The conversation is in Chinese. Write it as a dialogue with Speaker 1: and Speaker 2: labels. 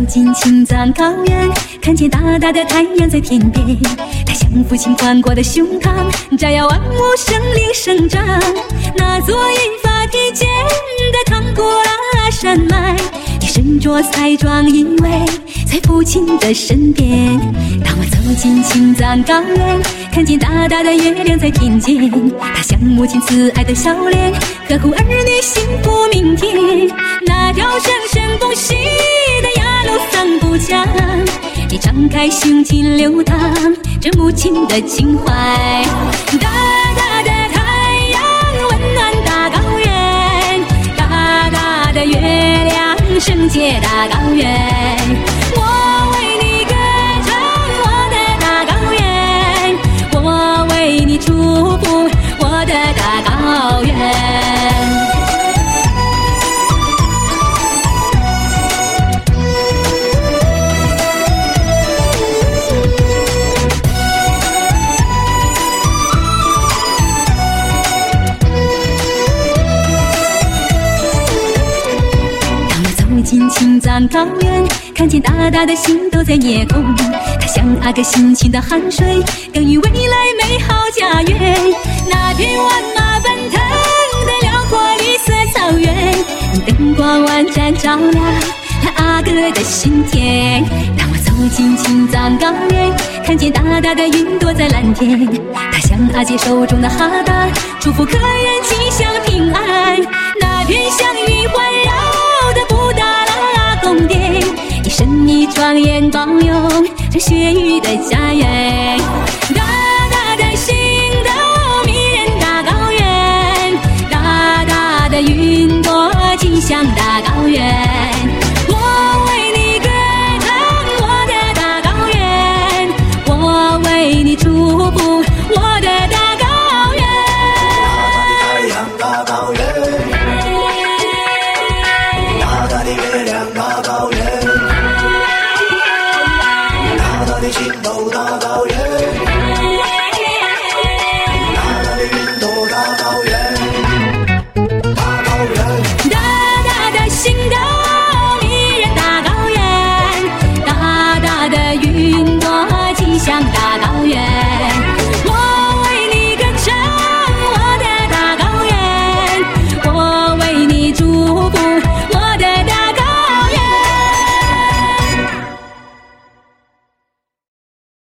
Speaker 1: 进青藏高原，看见大大的太阳在天边，它像父亲宽阔的胸膛，照耀万物生灵生长。那座银发披肩的唐古拉山脉，你身着彩妆依偎在父亲的身边。当我走进青藏高原，看见大大的月亮在天间，它像母亲慈爱的笑脸，呵护儿女幸福明天。那条生生不息的雅鲁藏布江，你张开胸襟流淌着母亲的情怀。大大的太阳温暖大高原，大大的月亮圣洁大高原。我为你歌唱我的大高原，我为你祝福我的大高原。进青藏高原，看见大大的星斗在夜空，它像阿哥辛勤的汗水，耕耘未来美好家园。那片万马奔腾的辽阔绿色草原，灯光万盏照亮阿哥的心田。当我走进青藏高原，看见大大的云朵在蓝天，它像阿姐手中的哈达，祝福客人吉祥平安。那片祥云环绕的布达拉宫殿，你神秘庄严保佑这雪域的家园。大大的星斗迷人大高原，大大的云朵吉祥大高原。我为你歌唱我的大高原，我为你祝福我的大高原。
Speaker 2: 大大的太阳大高原，大大的月亮大高原，大大的星斗大高原，大大的云朵大高原，大高原。
Speaker 1: 大大的星斗迷人大高原，大大的云朵吉祥大高原。